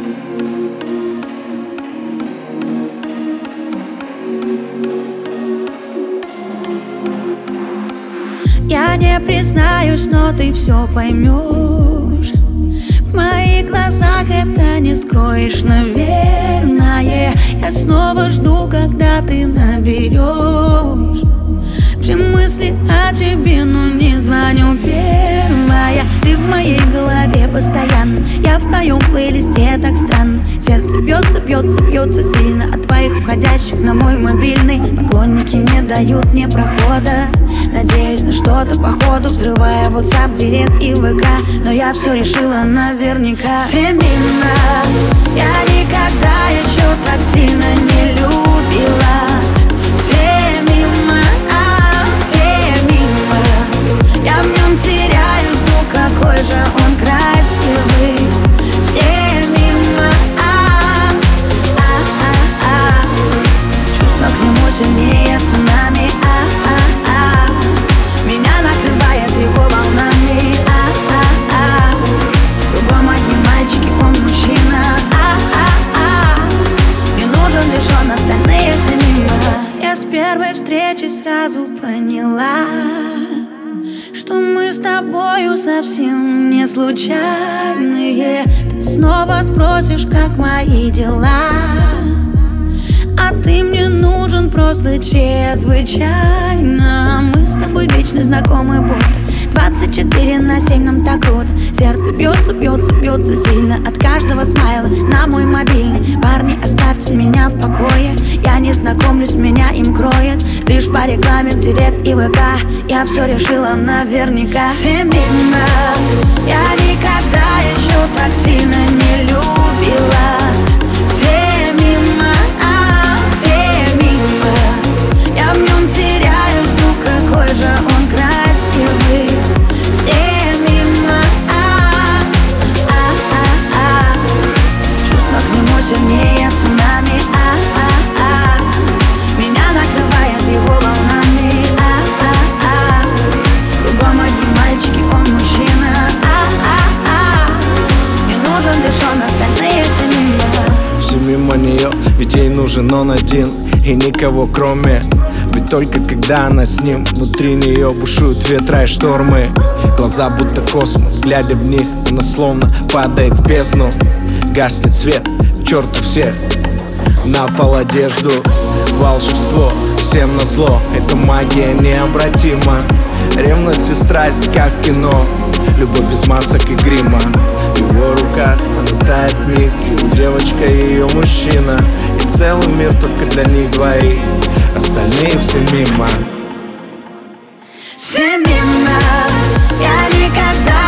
Я не признаюсь, но ты все поймешь. В моих глазах это не скроешь, наверное. Я снова жду, когда ты наберешь. Все мысли о тебе, но не звоню первая. Ты в моей голове постоянно, я в твоем плейлисте, так странно. Сердце бьется, бьется, бьется сильно от твоих входящих на мой мобильный. Поклонники не дают мне прохода, надеюсь на что-то по ходу, взрывая WhatsApp, Директ и ВК. Но я все решила наверняка. Все мимо, я никогда еще так сильно не любила. Все мимо, все мимо. Я в нем теряюсь, ну какой же он красивый. Все мимо, чувства к нему сильнее цунами. Меня накрывает его волнами. Кругом одни мальчики, он мужчина. Не нужен лишь он, остальные все мимо. Я с первой встречи сразу поняла, что мы с тобою совсем не случайные. Ты снова спросишь, как мои дела, а ты мне нужен просто чрезвычайно. Мы с тобой вечно знакомы, будто 24/7 нам так круто. Сердце бьется, бьется, бьется сильно от каждого смайла на мой мобильный. Парни, оставьте меня в покое, я не знакомлюсь, меня им кроет лишь по рекламе в Директ и ВК. Я все решила наверняка. Все мимо, я никогда еще так сильно не любила. Все мимо, все мимо. Я в нем теряюсь, ну какой же он красивый. Все мимо, чувства к нему сильнее цунами. Меня накрывает его волнами. Кругом одни мальчики, он мужчина. Не нужен лишь он, остальные все мимо. Все мимо нее, ведь ей нужен он один и никого кроме. Ведь только когда она с ним, внутри нее бушуют ветра и штормы. Глаза будто космос, глядя в них, она словно падает в бездну. Гаснет свет, к черту всех, на пол одежду. Волшебство, всем назло, эта магия необратима. Ревность и страсть, как в кино, любовь без масок и грима. В его руках она тает миг, его девочка и ее мужчина. И целый мир только для них двоих, остальные все мимо. Все мимо, я никогда